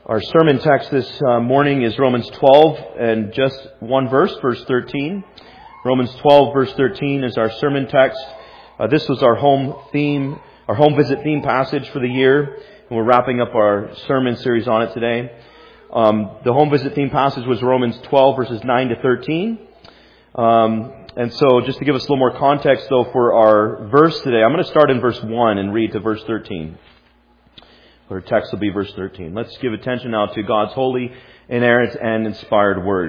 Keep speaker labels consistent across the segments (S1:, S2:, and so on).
S1: Our sermon text this morning is Romans 12 and just one verse, verse 13. Romans 12, verse 13 is our sermon text. This was our home visit theme passage for the year, and we're wrapping up our sermon series on it today. The home visit theme passage was Romans 12, verses 9 to 13. And so just to give us a little more context, though, for our verse today, I'm going to start in verse 1 and read to verse 13. Our text will be verse 13. Let's give attention now to God's holy, inerrant, and inspired word.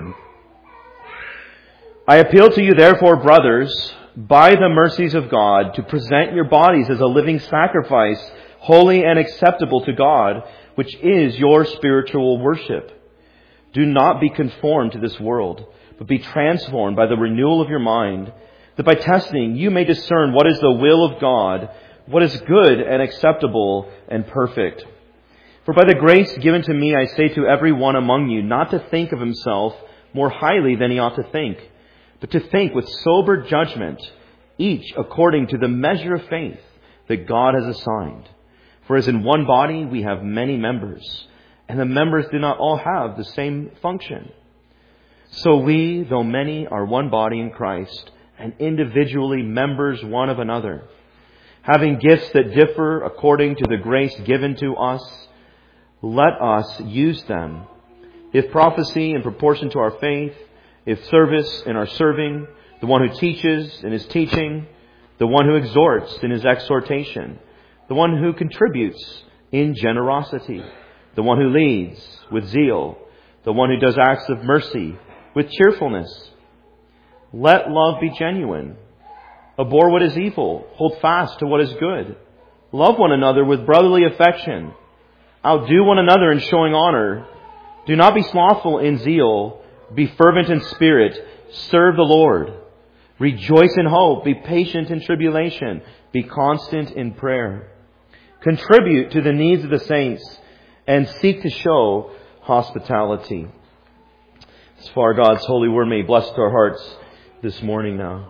S1: I appeal to you, therefore, brothers, by the mercies of God, to present your bodies as a living sacrifice, holy and acceptable to God, which is your spiritual worship. Do not be conformed to this world, but be transformed by the renewal of your mind, that by testing you may discern what is the will of God, what is good and acceptable and perfect. For by the grace given to me, I say to every one among you, not to think of himself more highly than he ought to think, but to think with sober judgment, each according to the measure of faith that God has assigned. For as in one body we have many members, and the members do not all have the same function. So we, though many, are one body in Christ, and individually members one of another, having gifts that differ according to the grace given to us, let us use them. If prophecy in proportion to our faith, if service in our serving, the one who teaches in his teaching, the one who exhorts in his exhortation, the one who contributes in generosity, the one who leads with zeal, the one who does acts of mercy with cheerfulness. Let love be genuine. Abhor what is evil. Hold fast to what is good. Love one another with brotherly affection. Outdo one another in showing honor. Do not be slothful in zeal. Be fervent in spirit. Serve the Lord. Rejoice in hope. Be patient in tribulation. Be constant in prayer. Contribute to the needs of the saints and seek to show hospitality. As far as God's holy word may bless our hearts this morning now.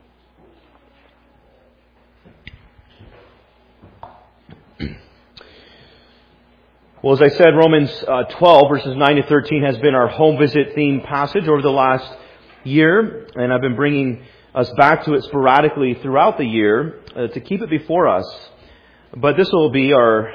S1: Well, as I said, Romans 12, verses 9 to 13 has been our home visit theme passage over the last year. And I've been bringing us back to it sporadically throughout the year to keep it before us. But this will be our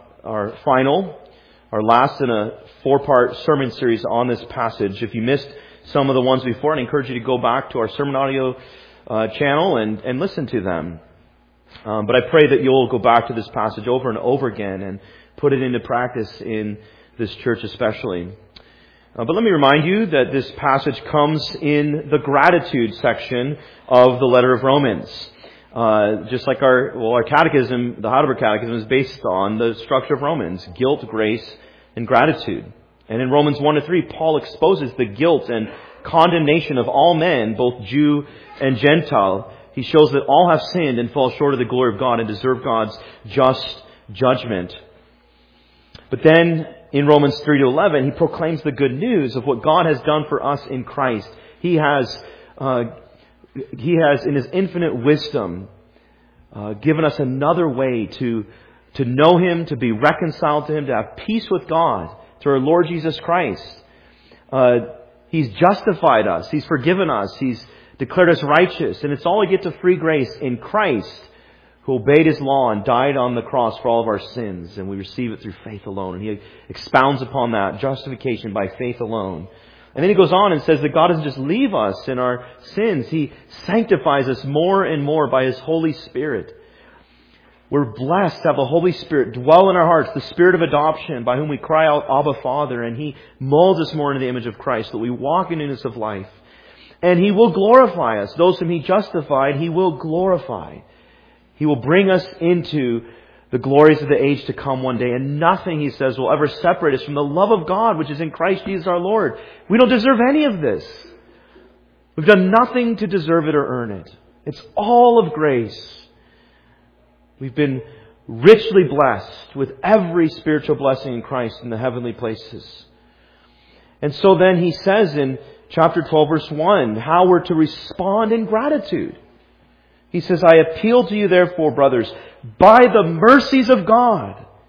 S1: last in a 4-part sermon series on this passage. If you missed some of the ones before, I encourage you to go back to our sermon audio channel and listen to them. But I pray that you'll go back to this passage over and over again and put it into practice in this church especially. But let me remind you that this passage comes in the gratitude section of the letter of Romans. Just like our catechism, the Heidelberg Catechism, is based on the structure of Romans: guilt, grace, and gratitude. And in Romans 1 to 3, Paul exposes the guilt and condemnation of all men, both Jew and Gentile. He shows that all have sinned and fall short of the glory of God and deserve God's just judgment. But then in Romans 3 to 11, he proclaims the good news of what God has done for us in Christ. He has, in His infinite wisdom, given us another way to know Him, to be reconciled to Him, to have peace with God through our Lord Jesus Christ. He's justified us. He's forgiven us. He's declared us righteous. And it's all we get to free grace in Christ, who obeyed His law and died on the cross for all of our sins. And we receive it through faith alone. And he expounds upon that, justification by faith alone. And then he goes on and says that God doesn't just leave us in our sins. He sanctifies us more and more by His Holy Spirit. We're blessed to have the Holy Spirit dwell in our hearts, the Spirit of adoption, by whom we cry out, Abba, Father. And He molds us more into the image of Christ, that we walk in newness of life. And He will glorify us. Those whom He justified, He will glorify. He will bring us into the glories of the age to come one day. And nothing, He says, will ever separate us from the love of God, which is in Christ Jesus our Lord. We don't deserve any of this. We've done nothing to deserve it or earn it. It's all of grace. We've been richly blessed with every spiritual blessing in Christ in the heavenly places. And so then he says in chapter 12, verse 1, how we're to respond in gratitude. He says, I appeal to you, therefore, brothers, by the mercies of God,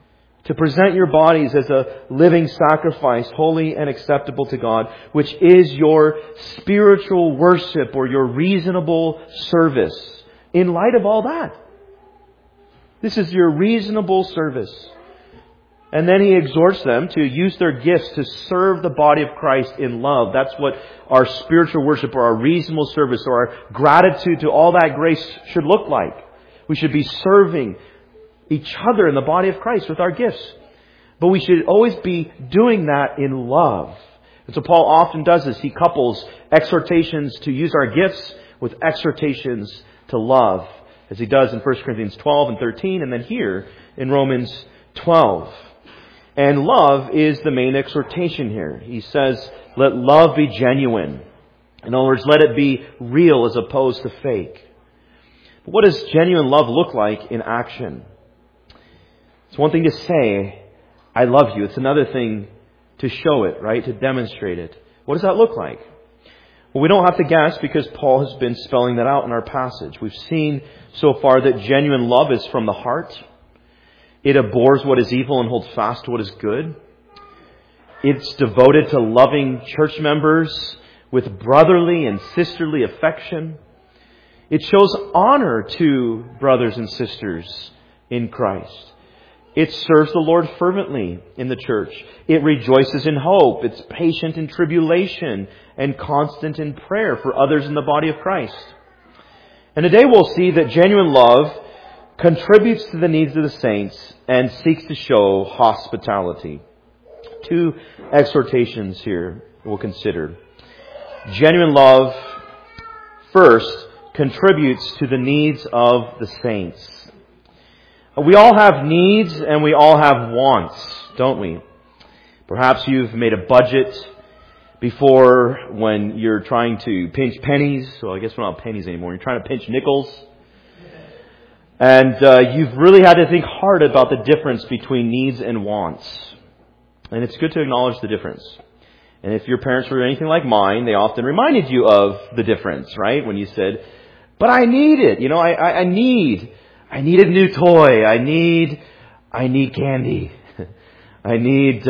S1: to present your bodies as a living sacrifice, holy and acceptable to God, which is your spiritual worship or your reasonable service. In light of all that, this is your reasonable service. And then he exhorts them to use their gifts to serve the body of Christ in love. That's what our spiritual worship or our reasonable service or our gratitude to all that grace should look like. We should be serving each other in the body of Christ with our gifts. But we should always be doing that in love. And so Paul often does this. He couples exhortations to use our gifts with exhortations to love, as he does in 1 Corinthians 12 and 13, and then here in Romans 12. And love is the main exhortation here. He says, let love be genuine. In other words, let it be real as opposed to fake. But what does genuine love look like in action? It's one thing to say, I love you. It's another thing to show it, right? To demonstrate it. What does that look like? Well, we don't have to guess because Paul has been spelling that out in our passage. We've seen so far that genuine love is from the heart. It abhors what is evil and holds fast to what is good. It's devoted to loving church members with brotherly and sisterly affection. It shows honor to brothers and sisters in Christ. It serves the Lord fervently in the church. It rejoices in hope. It's patient in tribulation and constant in prayer for others in the body of Christ. And today we'll see that genuine love contributes to the needs of the saints and seeks to show hospitality. Two exhortations here we'll consider. Genuine love, first, contributes to the needs of the saints. We all have needs and we all have wants, don't we? Perhaps you've made a budget before when you're trying to pinch pennies. So I guess we're not pennies anymore. You're trying to pinch nickels. And you've really had to think hard about the difference between needs and wants. And it's good to acknowledge the difference. And if your parents were anything like mine, they often reminded you of the difference, right? When you said, but I need it. You know, I need a new toy. I need candy. I need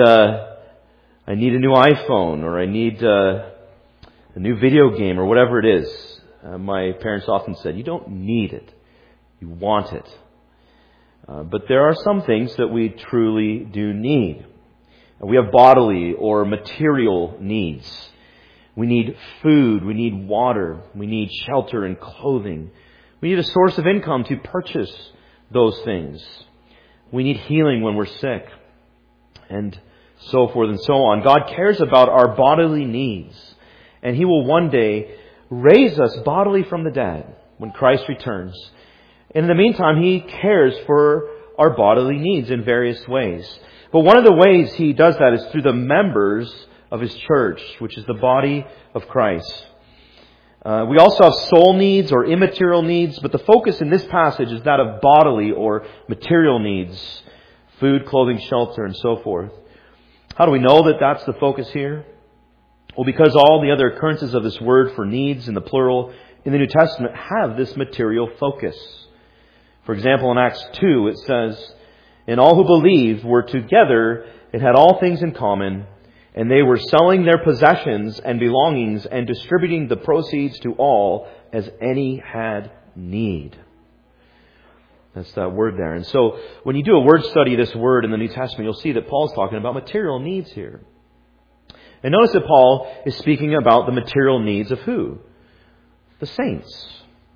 S1: a new iPhone, or I need a new video game, or whatever it is. My parents often said, you don't need it. You want it. But there are some things that we truly do need. We have bodily or material needs. We need food. We need water. We need shelter and clothing. We need a source of income to purchase those things. We need healing when we're sick, and so forth and so on. God cares about our bodily needs, and He will one day raise us bodily from the dead when Christ returns. And in the meantime, He cares for our bodily needs in various ways. But one of the ways He does that is through the members of His church, which is the body of Christ. We also have soul needs or immaterial needs, but the focus in this passage is that of bodily or material needs. Food, clothing, shelter, and so forth. How do we know that that's the focus here? Well, because all the other occurrences of this word for needs in the plural in the New Testament have this material focus. For example, in Acts 2, it says, and all who believed were together and had all things in common, and they were selling their possessions and belongings and distributing the proceeds to all as any had need. That's that word there. And so when you do a word study of this word in the New Testament, you'll see that Paul's talking about material needs here. And notice that Paul is speaking about the material needs of who? The saints.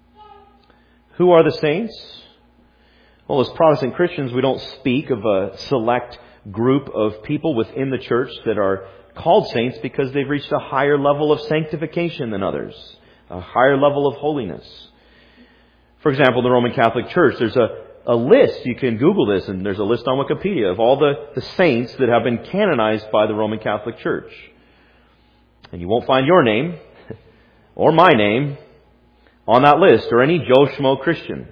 S1: Who are the saints? Well, as Protestant Christians, we don't speak of a select group of people within the church that are called saints because they've reached a higher level of sanctification than others, a higher level of holiness. For example, the Roman Catholic Church, there's a list, you can Google this, and there's a list on Wikipedia of all the saints that have been canonized by the Roman Catholic Church. And you won't find your name or my name on that list or any Joe Schmo Christian.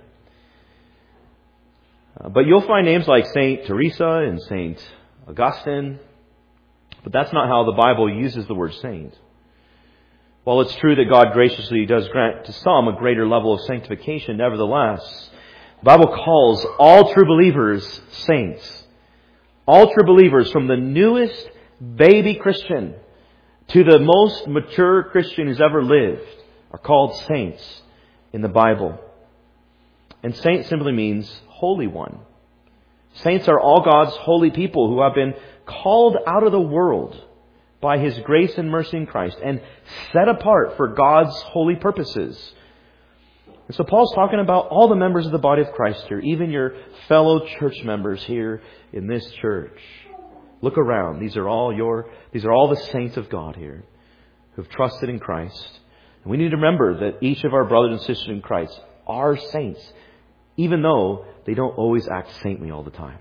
S1: But you'll find names like Saint Teresa and Saint Augustine. But that's not how the Bible uses the word saint. While it's true that God graciously does grant to some a greater level of sanctification, nevertheless, the Bible calls all true believers saints. All true believers, from the newest baby Christian to the most mature Christian who's ever lived, are called saints in the Bible. And saint simply means holy one. Saints are all God's holy people who have been called out of the world by His grace and mercy in Christ and set apart for God's holy purposes. And so Paul's talking about all the members of the body of Christ here, even your fellow church members here in this church. Look around. These are all the saints of God here who have trusted in Christ. And we need to remember that each of our brothers and sisters in Christ are saints, even though they don't always act saintly all the time.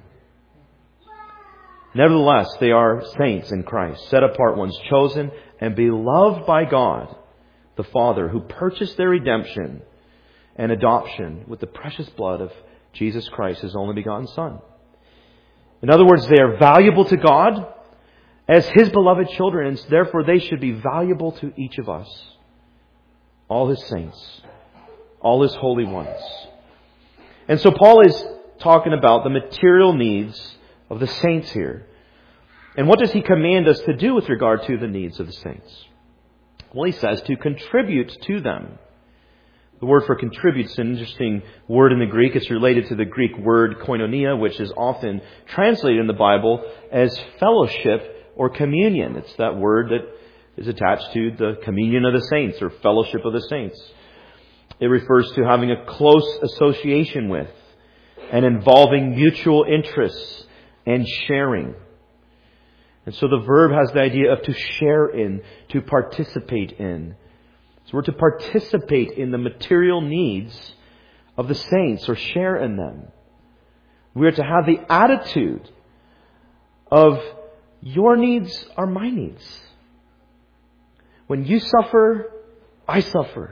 S1: Nevertheless, they are saints in Christ, set apart ones, chosen and beloved by God, the Father, who purchased their redemption and adoption with the precious blood of Jesus Christ, His only begotten Son. In other words, they are valuable to God as His beloved children, and therefore they should be valuable to each of us. All His saints, all His holy ones. And so Paul is talking about the material needs of the saints here. And what does he command us to do with regard to the needs of the saints? Well, he says to contribute to them. The word for contribute is an interesting word in the Greek. It's related to the Greek word koinonia, which is often translated in the Bible as fellowship or communion. It's that word that is attached to the communion of the saints or fellowship of the saints. It refers to having a close association with and involving mutual interests and sharing. And so the verb has the idea of to share in, to participate in. So we're to participate in the material needs of the saints or share in them. We are to have the attitude of your needs are my needs. When you suffer, I suffer.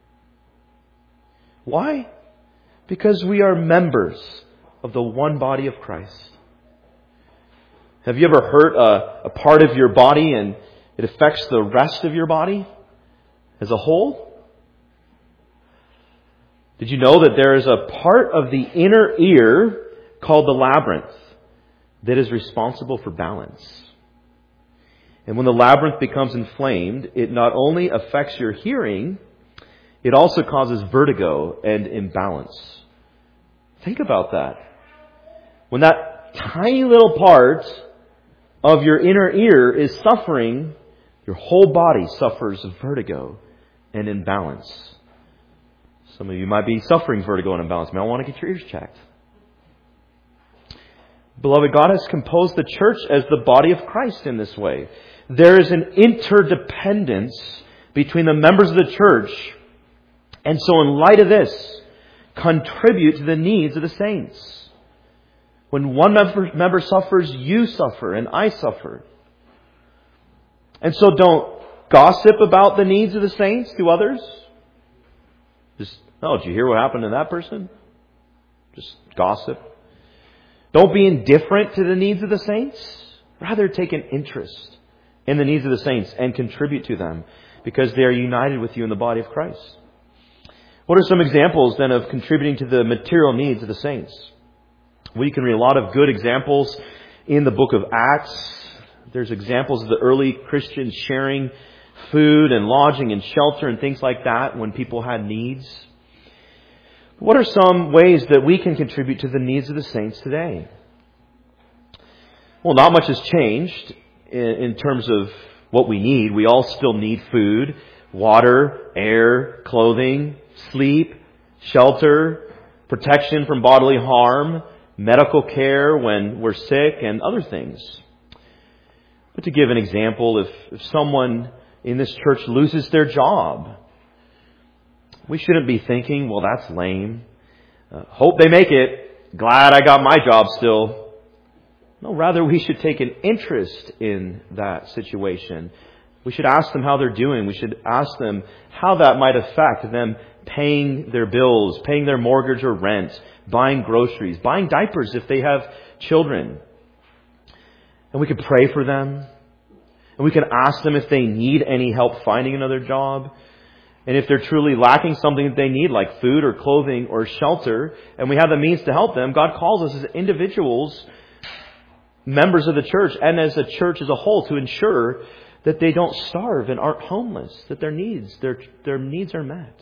S1: Why? Because we are members of the one body of Christ. Have you ever hurt a part of your body and it affects the rest of your body as a whole? Did you know that there is a part of the inner ear called the labyrinth that is responsible for balance? And when the labyrinth becomes inflamed, it not only affects your hearing, it also causes vertigo and imbalance. Think about that. When that tiny little part of your inner ear is suffering, your whole body suffers vertigo and imbalance. Some of you might be suffering vertigo and imbalance. May I want to get your ears checked. Beloved, God has composed the church as the body of Christ in this way. There is an interdependence between the members of the church. And so in light of this, contribute to the needs of the saints. When one member suffers, you suffer and I suffer. And so don't gossip about the needs of the saints to others. Just, oh, did you hear what happened to that person? Just gossip. Don't be indifferent to the needs of the saints. Rather, take an interest in the needs of the saints and contribute to them because they are united with you in the body of Christ. What are some examples then of contributing to the material needs of the saints? Well, you can read a lot of good examples in the book of Acts. There's examples of the early Christians sharing food and lodging and shelter and things like that when people had needs. What are some ways that we can contribute to the needs of the saints today? Well, not much has changed in terms of what we need. We all still need food, water, air, clothing, sleep, shelter, protection from bodily harm, medical care when we're sick, and other things. But to give an example, if someone in this church loses their job, we shouldn't be thinking, well, that's lame. Hope they make it. Glad I got my job still. No, rather we should take an interest in that situation. We should ask them how they're doing. We should ask them how that might affect them paying their bills, paying their mortgage or rent, buying groceries, buying diapers if they have children. And we could pray for them. And we can ask them if they need any help finding another job. And if they're truly lacking something that they need, like food or clothing or shelter, and we have the means to help them, God calls us as individuals members of the church and as a church as a whole to ensure that they don't starve and aren't homeless, that their needs are met.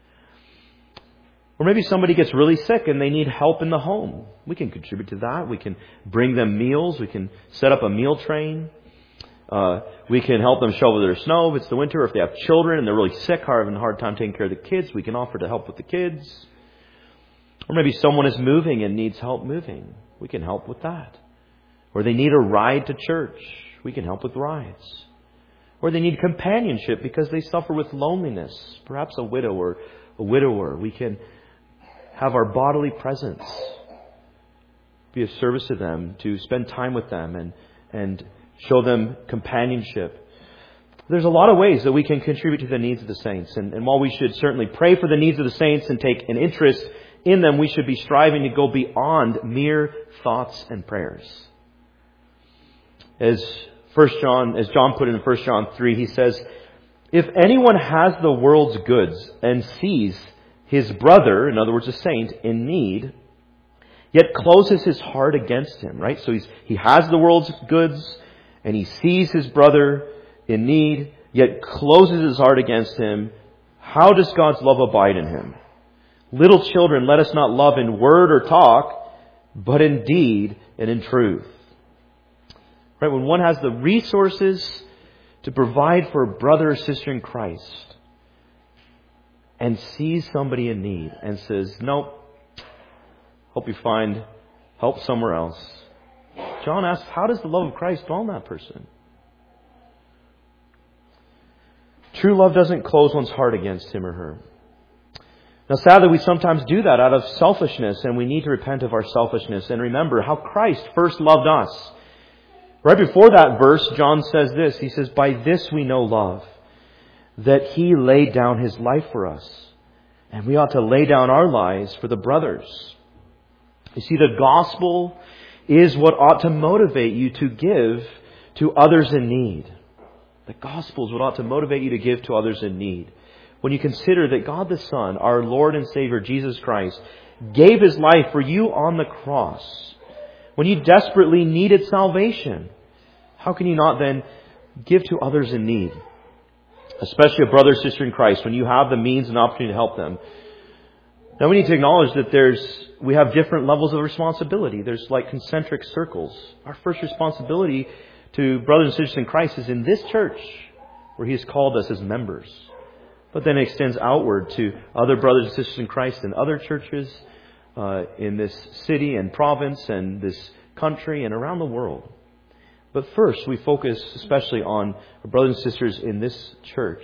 S1: Or maybe somebody gets really sick and they need help in the home. We can contribute to that. We can bring them meals. We can set up a meal train. We can help them shovel their snow if it's the winter. Or if they have children and they're really sick or having a hard time taking care of the kids, we can offer to help with the kids. Or maybe someone is moving and needs help moving. We can help with that. Or they need a ride to church. We can help with rides. Or they need companionship because they suffer with loneliness. Perhaps a widow or a widower. We can have our bodily presence, be of service to them, to spend time with them and show them companionship. There's a lot of ways that we can contribute to the needs of the saints. And while we should certainly pray for the needs of the saints and take an interest in them, we should be striving to go beyond mere thoughts and prayers. As John put it in 1 John 3, he says, "If anyone has the world's goods and sees his brother," in other words, a saint, "in need, yet closes his heart against him," right? So he has the world's goods and he sees his brother in need, yet closes his heart against him. How does God's love abide in him? Little children, let us not love in word or talk, but in deed and in truth. Right? When one has the resources to provide for a brother or sister in Christ and sees somebody in need and says, "Nope, hope you find help somewhere else." John asks, how does the love of Christ dwell in that person? True love doesn't close one's heart against him or her. Now, sadly, we sometimes do that out of selfishness, and we need to repent of our selfishness and remember how Christ first loved us. Right before that verse, John says this. He says, "By this we know love, that He laid down His life for us, and we ought to lay down our lives for the brothers." You see, the gospel is what ought to motivate you to give to others in need. The gospel is what ought to motivate you to give to others in need. When you consider that God the Son, our Lord and Savior, Jesus Christ, gave His life for you on the cross, when you desperately needed salvation, how can you not then give to others in need? Especially a brother or sister in Christ, when you have the means and opportunity to help them. Now we need to acknowledge that we have different levels of responsibility. There's like concentric circles. Our first responsibility to brothers and sisters in Christ is in this church, where He has called us as members. But then it extends outward to other brothers and sisters in Christ in other churches, in this city and province and this country and around the world. But first, we focus especially on our brothers and sisters in this church.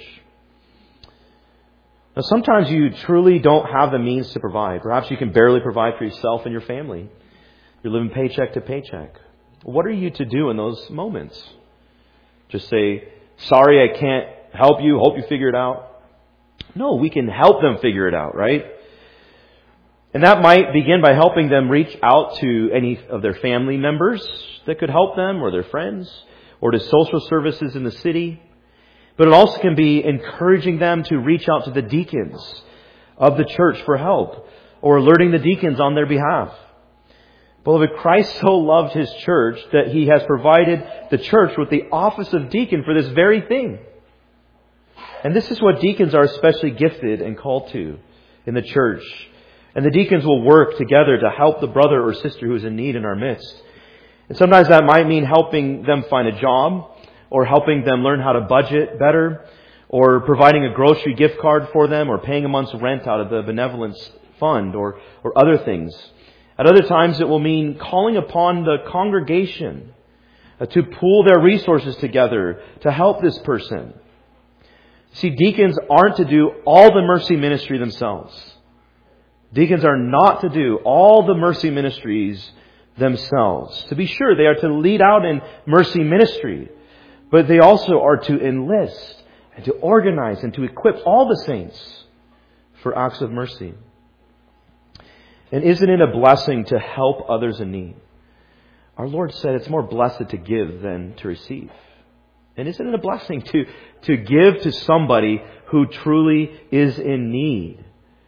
S1: Now, sometimes you truly don't have the means to provide. Perhaps you can barely provide for yourself and your family. You're living paycheck to paycheck. What are you to do in those moments? Just say, "Sorry, I can't help you. Hope you figure it out." No, we can help them figure it out, right? And that might begin by helping them reach out to any of their family members that could help them, or their friends, or to social services in the city. But it also can be encouraging them to reach out to the deacons of the church for help, or alerting the deacons on their behalf. Beloved, Christ so loved His church that He has provided the church with the office of deacon for this very thing. And this is what deacons are especially gifted and called to in the church. And the deacons will work together to help the brother or sister who is in need in our midst. And sometimes that might mean helping them find a job, or helping them learn how to budget better, or providing a grocery gift card for them, or paying a month's rent out of the benevolence fund, or other things. At other times it will mean calling upon the congregation to pool their resources together to help this person. See, deacons aren't to do all the mercy ministry themselves. Deacons are not to do all the mercy ministries themselves. To be sure, they are to lead out in mercy ministry, but they also are to enlist and to organize and to equip all the saints for acts of mercy. And isn't it a blessing to help others in need? Our Lord said it's more blessed to give than to receive. And isn't it a blessing to give to somebody who truly is in need?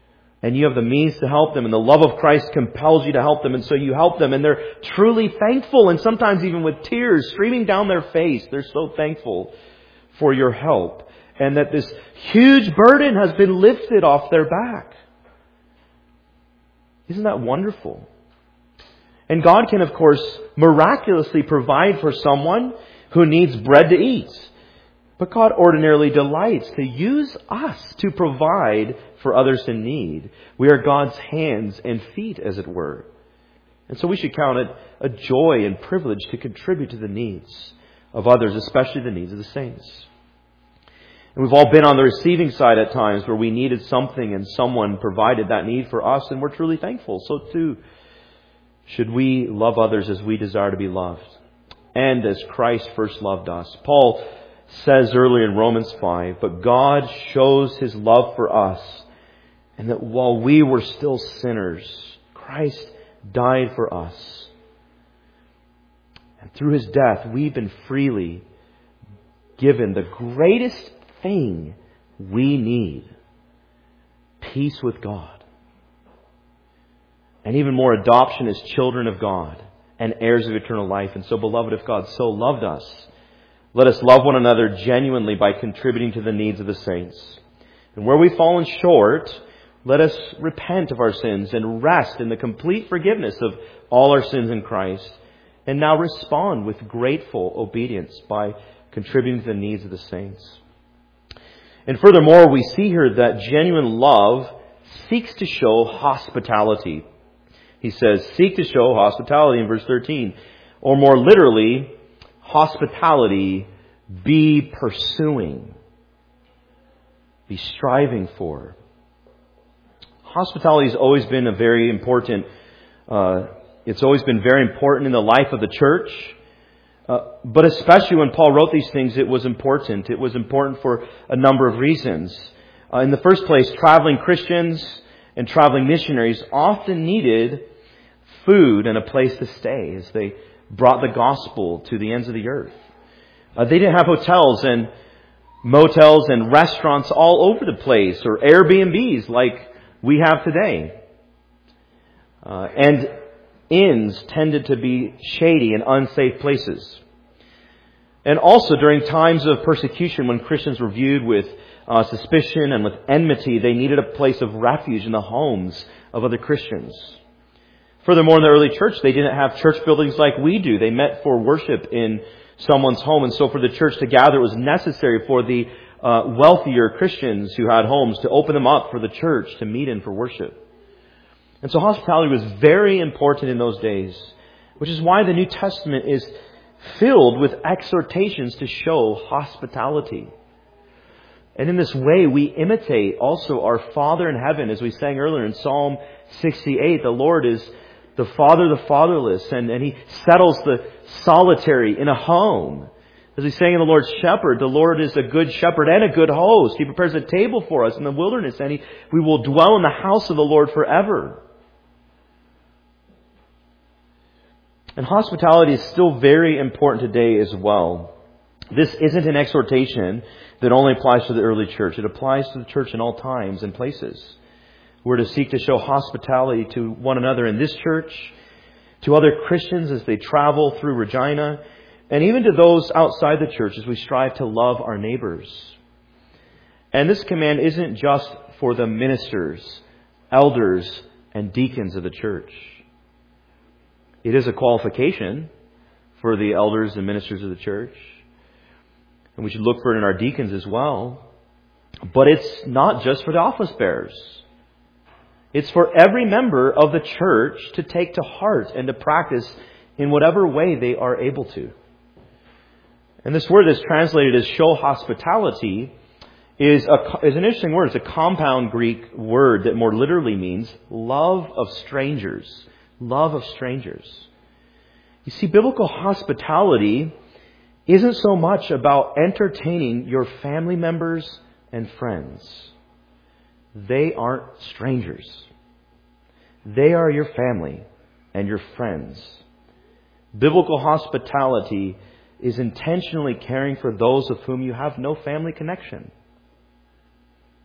S1: and you have the means to help them, and the love of Christ compels you to help them, and so you help them, and they're truly thankful, and sometimes even with tears streaming down their face, they're so thankful for your help, and that this huge burden has been lifted off their back. Isn't that wonderful? And God can, of course, miraculously provide for someone who needs bread to eat. But God ordinarily delights to use us to provide for others in need. We are God's hands and feet, as it were. And so we should count it a joy and privilege to contribute to the needs of others, especially the needs of the saints. And we've all been on the receiving side at times where we needed something and someone provided that need for us, and we're truly thankful. So too should we love others as we desire to be loved, and as Christ first loved us. Paul says earlier in Romans 5, but God shows His love for us, and that while we were still sinners, Christ died for us. And through His death, we've been freely given the greatest thing we need: peace with God. And even more, adoption as children of God and heirs of eternal life. And so, beloved, if God so loved us, let us love one another genuinely by contributing to the needs of the saints. And where we've fallen short, let us repent of our sins and rest in the complete forgiveness of all our sins in Christ. And now respond with grateful obedience by contributing to the needs of the saints. And furthermore, we see here that genuine love seeks to show hospitality. He says, seek to show hospitality in verse 13. Or more literally, hospitality be pursuing. Be striving for. Hospitality has always been a very important, it's always been very important in the life of the church. But especially when Paul wrote these things, it was important. It was important for a number of reasons. In the first place, traveling Christians and traveling missionaries often needed food and a place to stay as they brought the gospel to the ends of the earth. They didn't have hotels and motels and restaurants all over the place, or Airbnbs like we have today. And inns tended to be shady and unsafe places. And also during times of persecution, when Christians were viewed with suspicion and with enmity, they needed a place of refuge in the homes of other Christians. Furthermore, in the early church, they didn't have church buildings like we do. They met for worship in someone's home. And so for the church to gather, it was necessary for the wealthier Christians who had homes to open them up for the church to meet in for worship. And so hospitality was very important in those days, which is why the New Testament is filled with exhortations to show hospitality. And in this way, we imitate also our Father in heaven. As we sang earlier in Psalm 68, the Lord is the Father of the fatherless, and He settles the solitary in a home. As we sang in the Lord's Shepherd, the Lord is a good shepherd and a good host. He prepares a table for us in the wilderness, and we will dwell in the house of the Lord forever. And hospitality is still very important today as well. This isn't an exhortation that only applies to the early church. It applies to the church in all times and places. We're to seek to show hospitality to one another in this church, to other Christians as they travel through Regina, and even to those outside the church as we strive to love our neighbors. And this command isn't just for the ministers, elders, and deacons of the church. It is a qualification for the elders and ministers of the church. And we should look for it in our deacons as well. But it's not just for the office bearers. It's for every member of the church to take to heart and to practice in whatever way they are able to. And this word that's translated as show hospitality is an interesting word. It's a compound Greek word that more literally means love of strangers. Love of strangers. You see, biblical hospitality isn't so much about entertaining your family members and friends. They aren't strangers. They are your family and your friends. Biblical hospitality is intentionally caring for those of whom you have no family connection.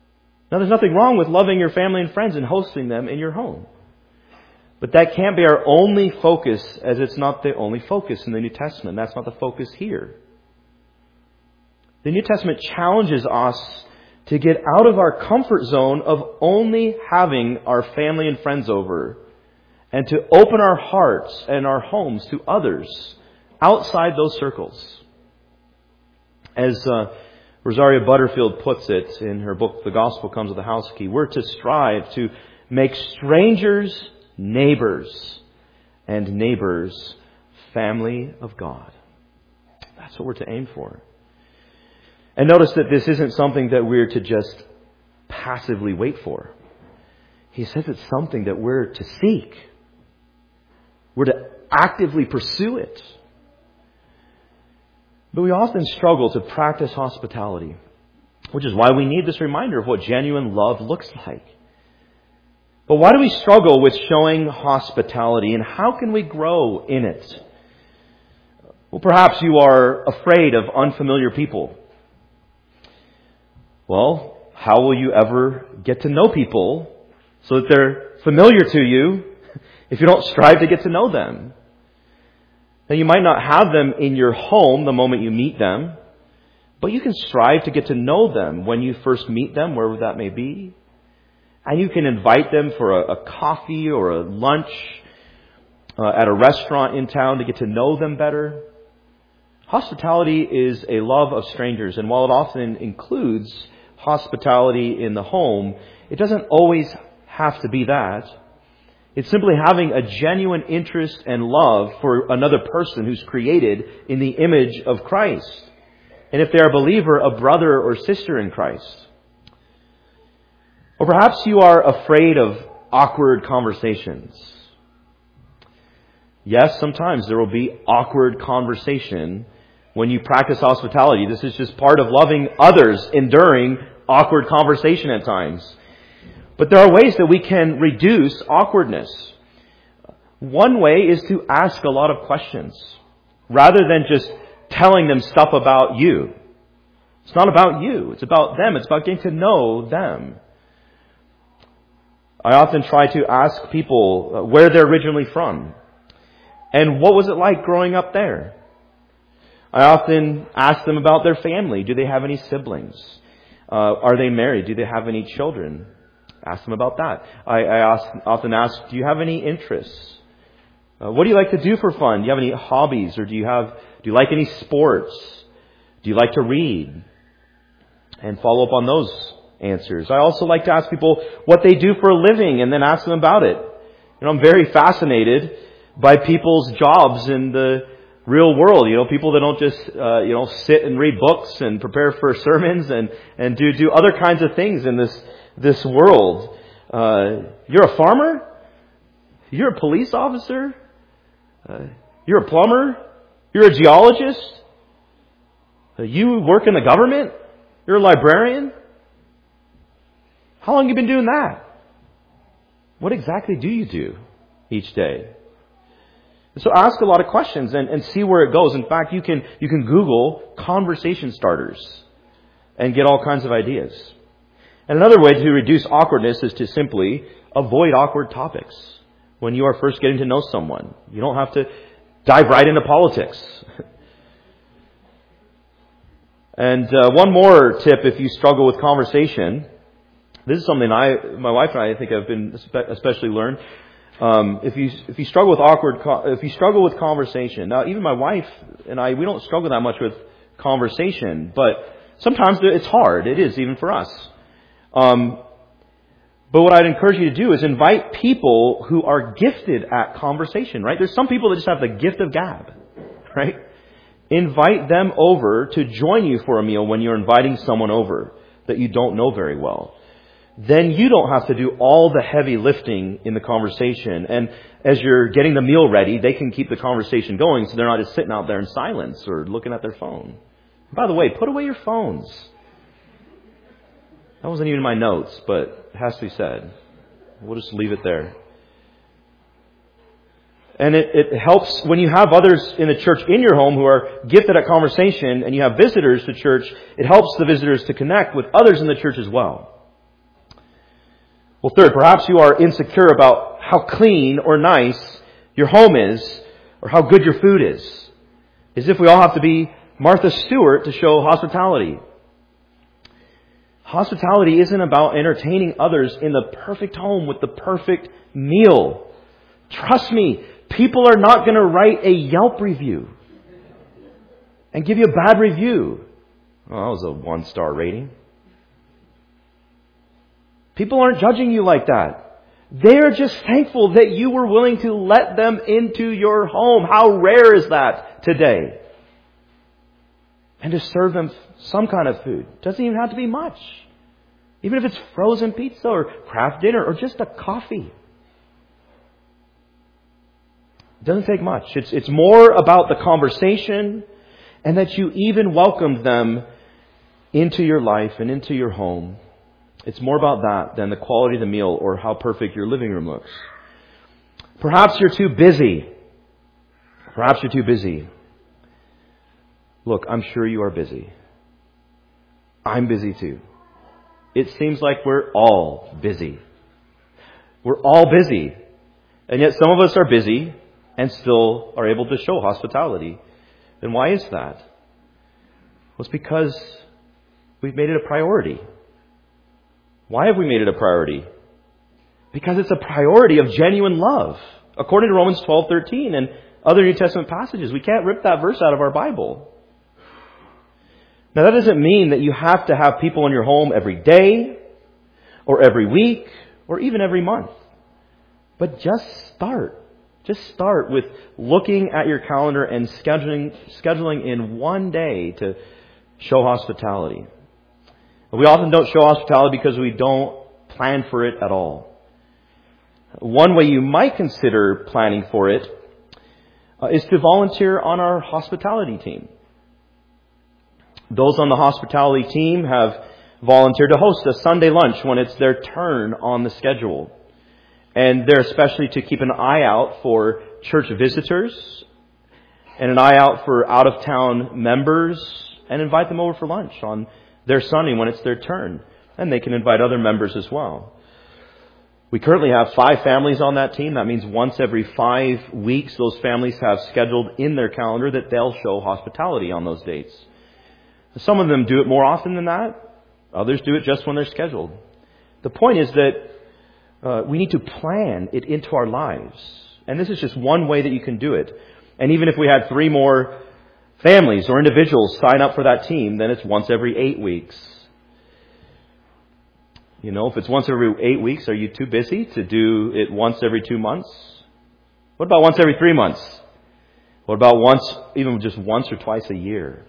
S1: Now, there's nothing wrong with loving your family and friends and hosting them in your home. But that can't be our only focus, as it's not the only focus in the New Testament. That's not the focus here. The New Testament challenges us to get out of our comfort zone of only having our family and friends over and to open our hearts and our homes to others outside those circles. As Rosaria Butterfield puts it in her book, The Gospel Comes with a House Key, we're to strive to make strangers neighbors and neighbors family of God. That's what we're to aim for. And notice that this isn't something that we're to just passively wait for. He says it's something that we're to seek. We're to actively pursue it. But we often struggle to practice hospitality, which is why we need this reminder of what genuine love looks like. But why do we struggle with showing hospitality, and how can we grow in it? Well, perhaps you are afraid of unfamiliar people. Well, how will you ever get to know people so that they're familiar to you if you don't strive to get to know them? Now, you might not have them in your home the moment you meet them, but you can strive to get to know them when you first meet them, wherever that may be. And you can invite them for a coffee or a lunch at a restaurant in town to get to know them better. Hospitality is a love of strangers, and while it often includes hospitality in the home, it doesn't always have to be that. It's simply having a genuine interest and love for another person who's created in the image of Christ. And if they're a believer, a brother or sister in Christ. Or perhaps you are afraid of awkward conversations. Yes, sometimes there will be awkward conversation when you practice hospitality. This is just part of loving others, enduring awkward conversation at times. But there are ways that we can reduce awkwardness. One way is to ask a lot of questions, rather than just telling them stuff about you. It's not about you. It's about them. It's about getting to know them. I often try to ask people where they're originally from and what was it like growing up there. I often ask them about their family. Do they have any siblings? Are they married? Do they have any children? Ask them about that. I often ask, do you have any interests? What do you like to do for fun? Do you have any hobbies, or do you like any sports? Do you like to read? And follow up on those answers. I also like to ask people what they do for a living and then ask them about it. I'm very fascinated by people's jobs in the real world. People that don't just sit and read books and prepare for sermons and do other kinds of things in this world. You're a farmer? You're a police officer? You're a plumber? You're a geologist? You work in the government? You're a librarian? How long have you been doing that? What exactly do you do each day? So ask a lot of questions and see where it goes. In fact, you can Google conversation starters and get all kinds of ideas. And another way to reduce awkwardness is to simply avoid awkward topics when you are first getting to know someone. You don't have to dive right into politics. And one more tip if you struggle with conversation. This is something my wife and I think have been especially learned. If you struggle with conversation. Now, even my wife and I, we don't struggle that much with conversation, but sometimes it's hard. It is, even for us. But what I'd encourage you to do is invite people who are gifted at conversation, right? There's some people that just have the gift of gab, right? Invite them over to join you for a meal when you're inviting someone over that you don't know very well. Then you don't have to do all the heavy lifting in the conversation. And as you're getting the meal ready, they can keep the conversation going so they're not just sitting out there in silence or looking at their phone. By the way, put away your phones. That wasn't even in my notes, but it has to be said. We'll just leave it there. And it helps when you have others in the church in your home who are gifted at conversation and you have visitors to church. It helps the visitors to connect with others in the church as well. Well, third, perhaps you are insecure about how clean or nice your home is or how good your food is. As if we all have to be Martha Stewart to show hospitality. Hospitality isn't about entertaining others in the perfect home with the perfect meal. Trust me, people are not going to write a Yelp review and give you a bad review. Well, that was a 1-star rating. People aren't judging you like that. They're just thankful that you were willing to let them into your home. How rare is that today? And to serve them some kind of food. Doesn't even have to be much. Even if it's frozen pizza or craft dinner or just a coffee. It doesn't take much. It's more about the conversation and that you even welcomed them into your life and into your home. It's more about that than the quality of the meal or how perfect your living room looks. Perhaps you're too busy. Perhaps you're too busy. Look, I'm sure you are busy. I'm busy too. It seems like we're all busy. We're all busy. And yet some of us are busy and still are able to show hospitality. And why is that? Well, it's because we've made it a priority. Why have we made it a priority? Because it's a priority of genuine love. According to Romans 12:13 and other New Testament passages, we can't rip that verse out of our Bible. Now that doesn't mean that you have to have people in your home every day or every week or even every month. But just start. Just start with looking at your calendar and scheduling in one day to show hospitality. We often don't show hospitality because we don't plan for it at all. One way you might consider planning for it is to volunteer on our hospitality team. Those on the hospitality team have volunteered to host a Sunday lunch when it's their turn on the schedule. And they're especially to keep an eye out for church visitors and an eye out for out-of-town members and invite them over for lunch on their Sunday when it's their turn. And they can invite other members as well. We currently have 5 families on that team. That means once every 5 weeks, those families have scheduled in their calendar that they'll show hospitality on those dates. Some of them do it more often than that. Others do it just when they're scheduled. The point is that we need to plan it into our lives. And this is just one way that you can do it. And even if we had 3 more families or individuals sign up for that team, then it's once every 8 weeks. You know, if it's once every 8 weeks, are you too busy to do it once every 2 months? What about once every 3 months? What about even just once or twice a year?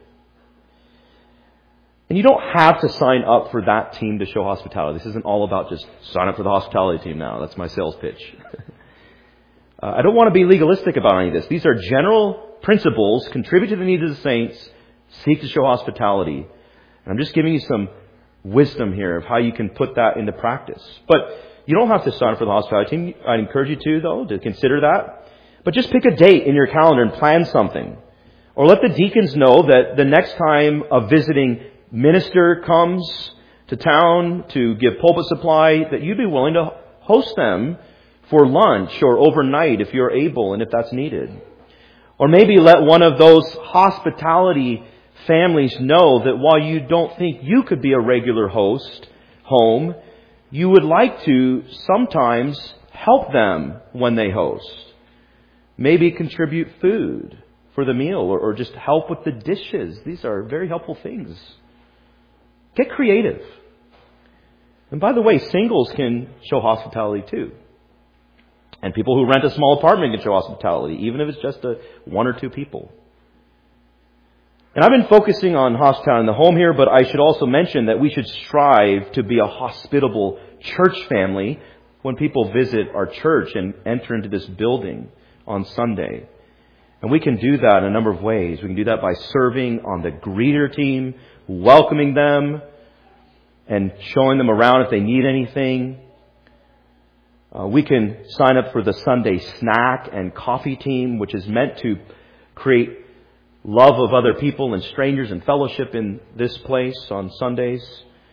S1: And you don't have to sign up for that team to show hospitality. This isn't all about just sign up for the hospitality team now. That's my sales pitch. I don't want to be legalistic about any of this. These are general principles. Contribute to the needs of the saints. Seek to show hospitality. And I'm just giving you some wisdom here of how you can put that into practice. But you don't have to sign up for the hospitality team. I'd encourage you to, though, to consider that. But just pick a date in your calendar and plan something. Or let the deacons know that the next time a visiting minister comes to town to give pulpit supply, that you'd be willing to host them for lunch or overnight if you're able and if that's needed. Or maybe let one of those hospitality families know that while you don't think you could be a regular host home, you would like to sometimes help them when they host. Maybe contribute food for the meal or just help with the dishes. These are very helpful things. Get creative. And by the way, singles can show hospitality too. And people who rent a small apartment can show hospitality, even if it's just 1 or 2 people. And I've been focusing on hospitality in the home here, but I should also mention that we should strive to be a hospitable church family when people visit our church and enter into this building on Sunday. And we can do that in a number of ways. We can do that by serving on the greeter team, welcoming them, and showing them around if they need anything. We can sign up for the Sunday snack and coffee team, which is meant to create love of other people and strangers and fellowship in this place on Sundays.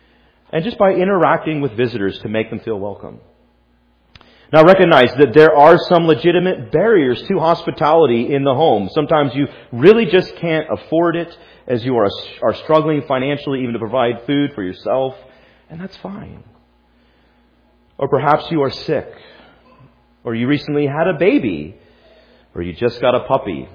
S1: and just by interacting with visitors to make them feel welcome. Now recognize that there are some legitimate barriers to hospitality in the home. Sometimes you really just can't afford it as you are struggling financially even to provide food for yourself, and that's fine. Or perhaps you are sick, or you recently had a baby, or you just got a puppy,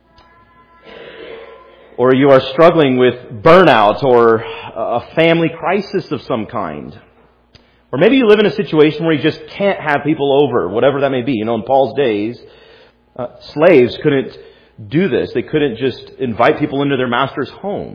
S1: or you are struggling with burnout or a family crisis of some kind. Or maybe you live in a situation where you just can't have people over, whatever that may be. You know, in Paul's days, slaves couldn't do this. They couldn't just invite people into their master's home.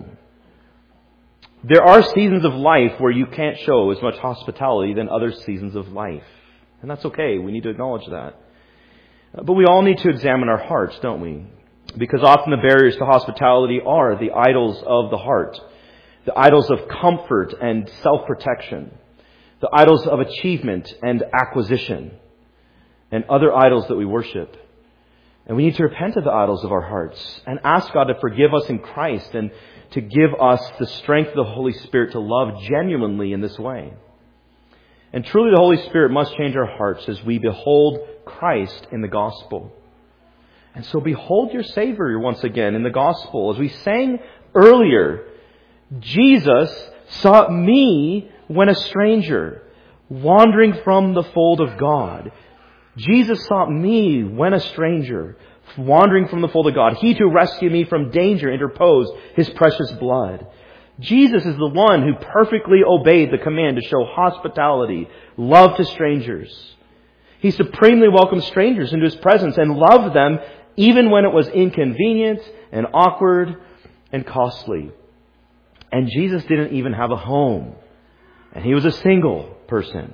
S1: There are seasons of life where you can't show as much hospitality than other seasons of life. And that's okay. We need to acknowledge that. But we all need to examine our hearts, don't we? Because often the barriers to hospitality are the idols of the heart. The idols of comfort and self-protection. The idols of achievement and acquisition. And other idols that we worship. And we need to repent of the idols of our hearts and ask God to forgive us in Christ and to give us the strength of the Holy Spirit to love genuinely in this way. And truly the Holy Spirit must change our hearts as we behold Christ in the gospel. And so behold your Savior once again in the gospel. As we sang earlier, Jesus sought me when a stranger, wandering from the fold of God. Jesus sought me when a stranger, wandering from the fold of God. He to rescue me from danger interposed His precious blood. Jesus is the one who perfectly obeyed the command to show hospitality, love to strangers. He supremely welcomed strangers into His presence and loved them even when it was inconvenient and awkward and costly. And Jesus didn't even have a home. And He was a single person.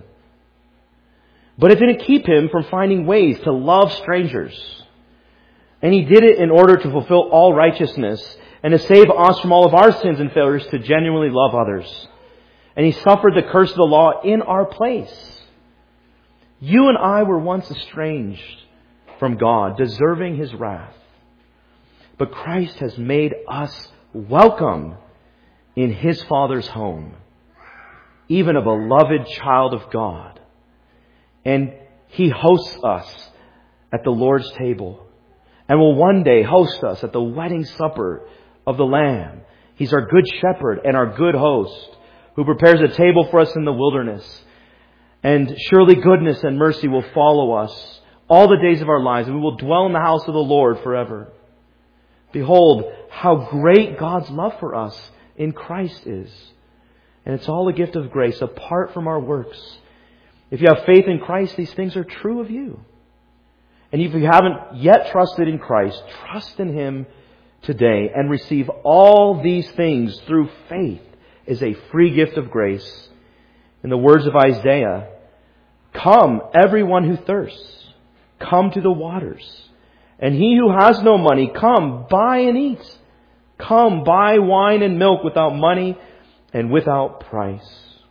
S1: But it didn't keep Him from finding ways to love strangers. And He did it in order to fulfill all righteousness and to save us from all of our sins and failures to genuinely love others. And He suffered the curse of the law in our place. You and I were once estranged from God, deserving His wrath. But Christ has made us welcome in His Father's home, even a beloved child of God. And He hosts us at the Lord's table and will one day host us at the wedding supper of the Lamb. He's our good shepherd and our good host who prepares a table for us in the wilderness. And surely goodness and mercy will follow us all the days of our lives, and we will dwell in the house of the Lord forever. Behold, how great God's love for us in Christ is. And it's all a gift of grace apart from our works. If you have faith in Christ, these things are true of you. And if you haven't yet trusted in Christ, trust in Him today and receive all these things through faith as a free gift of grace. In the words of Isaiah, come, everyone who thirsts, come to the waters. And he who has no money, come, buy and eat. Come, buy wine and milk without money and without price.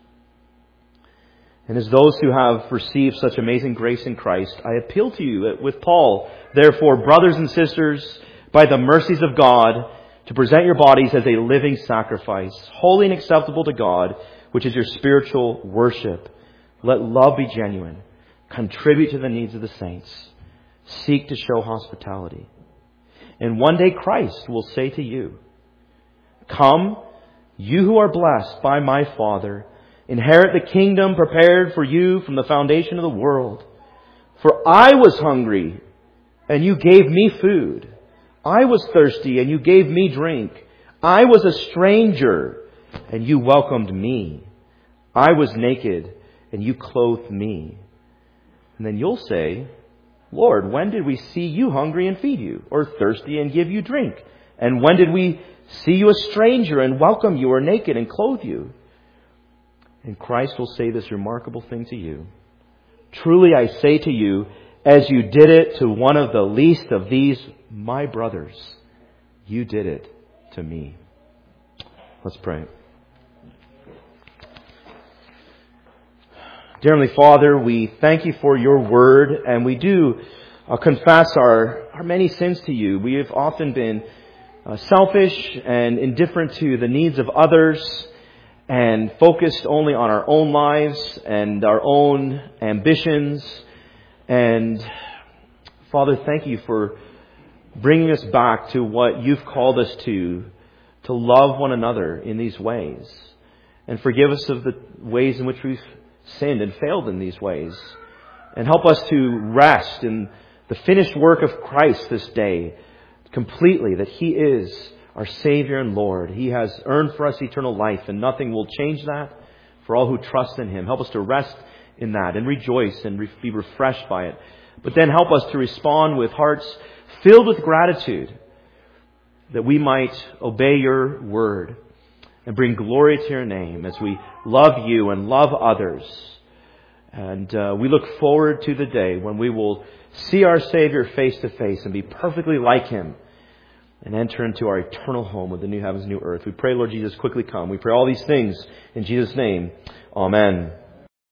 S1: And as those who have received such amazing grace in Christ, I appeal to you with Paul, therefore, brothers and sisters, by the mercies of God, to present your bodies as a living sacrifice, holy and acceptable to God, which is your spiritual worship. Let love be genuine. Contribute to the needs of the saints. Seek to show hospitality. And one day Christ will say to you, come, you who are blessed by my Father, inherit the kingdom prepared for you from the foundation of the world. For I was hungry, and you gave me food. I was thirsty, and you gave me drink. I was a stranger, and you welcomed me. I was naked, and you clothed me. And then you'll say, Lord, when did we see you hungry and feed you, or thirsty and give you drink? And when did we see you a stranger and welcome you, or naked and clothe you? And Christ will say this remarkable thing to you. Truly I say to you, as you did it to one of the least of these my brothers, you did it to me. Let's pray. Dear Heavenly Father, we thank you for your word, and we do confess our many sins to you. We have often been selfish and indifferent to the needs of others, and focused only on our own lives and our own ambitions. And Father, thank you for bringing us back to what you've called us to love one another in these ways. And forgive us of the ways in which we've sinned and failed in these ways. And help us to rest in the finished work of Christ this day completely, that He is our Savior and Lord. He has earned for us eternal life, and nothing will change that for all who trust in Him. Help us to rest in that and rejoice and be refreshed by it. But then help us to respond with hearts filled with gratitude, that we might obey your word and bring glory to your name as we love you and love others. And we look forward to the day when we will see our Savior face to face and be perfectly like Him and enter into our eternal home with the new heavens and new earth. We pray, Lord Jesus, quickly come. We pray all these things in Jesus' name. Amen.